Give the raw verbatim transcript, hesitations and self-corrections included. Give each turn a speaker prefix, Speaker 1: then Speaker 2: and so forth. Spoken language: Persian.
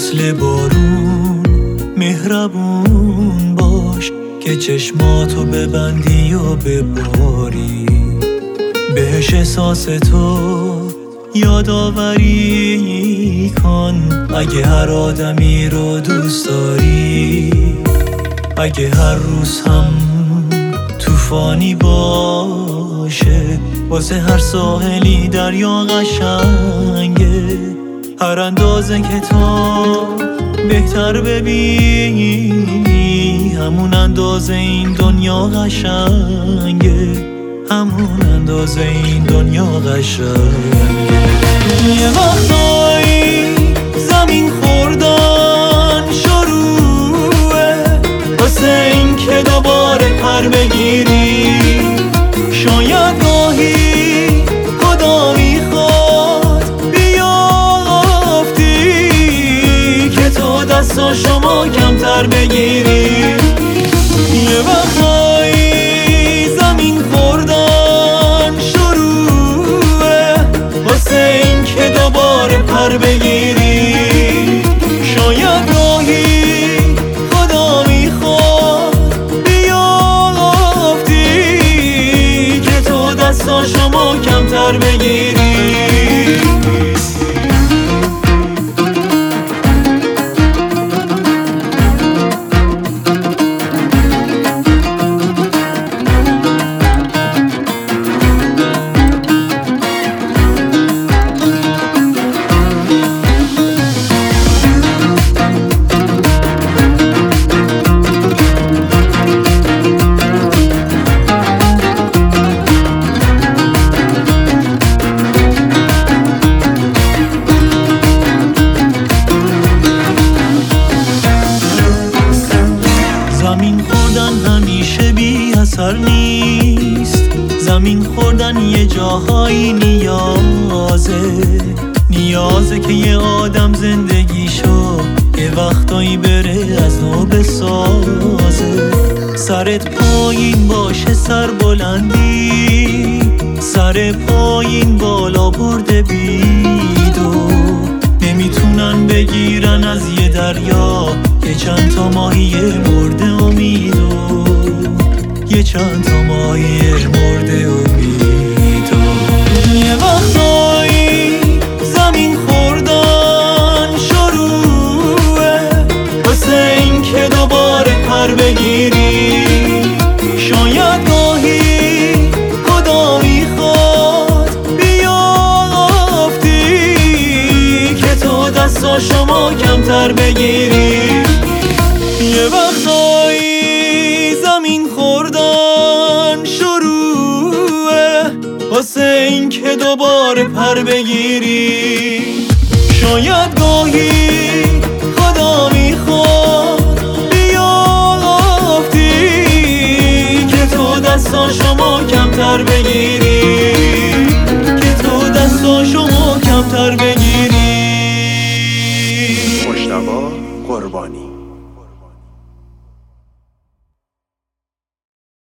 Speaker 1: مثل بارون مهربون باش که چشماتو ببندی و بباری، بهش احساس تو یادآوری کن. اگه هر آدمی رو دوست داری، اگه هر روز هم طوفانی باشه، واسه هر ساحلی دریا قشنگه. هر اندازه که تو بهتر ببینی، همون اندازه این دنیا قشنگه، همون اندازه این دنیا قشنگه. یه وقتایی زمین خوردن شروعه واسه این که دوباره پر بگیری. شاید گاهی خدا میخواد بیافتی که تو دستاشو محکم‌تر بگیری. یه وقتایی زمین خوردن شروعه واسه این که دوباره پر بگیری. شاید گاهی خدا میخواد بیافتی که تو دستاشو محکم‌تر بگیری. زمین خوردن همیشه بی اثر نیست، زمین خوردن یه جاهایی نیازه. نیازه که یه آدم زندگیشو یه وقتایی بره از نو بسازه. سرت پایین باشه سر بلندی، سر پایین بالا برده بیدو. نمیتونن بگیرن از یه دریا یه چند تا ماهی مرده امیدو، یه چند تا ماهی مرده امیدو. یه وقتایی زمین خوردن شروعه واسه این که دوباره پر بگیری. شاید گاهی خدا میخواد بیافتی که تو دستاشو محکم‌تر بگیری. یه وقتایی زمین خوردن شروعه واسه این که دوباره پر بگیری. شاید گاهی خدا میخواد بیافتی که تو دستاشو محکم‌تر بگیری، که تو دستاشو محکم‌تر بگیری.
Speaker 2: مجتبی قربانی.